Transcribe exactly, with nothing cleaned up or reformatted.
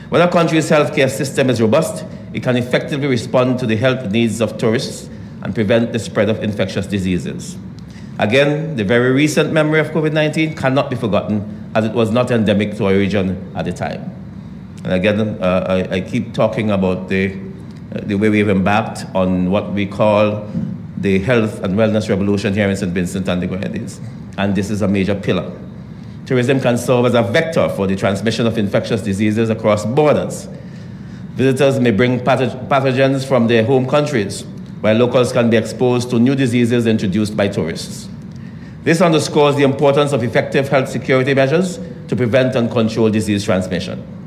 When a country's healthcare system is robust, it can effectively respond to the health needs of tourists and prevent the spread of infectious diseases. Again, the very recent memory of COVID nineteen cannot be forgotten, as it was not endemic to our region at the time. And again, uh, I, I keep talking about the, uh, the way we've embarked on what we call the health and wellness revolution here in Saint Vincent and the Grenadines. And this is a major pillar. Tourism can serve as a vector for the transmission of infectious diseases across borders. Visitors may bring patho- pathogens from their home countries, while locals can be exposed to new diseases introduced by tourists. This underscores the importance of effective health security measures to prevent and control disease transmission.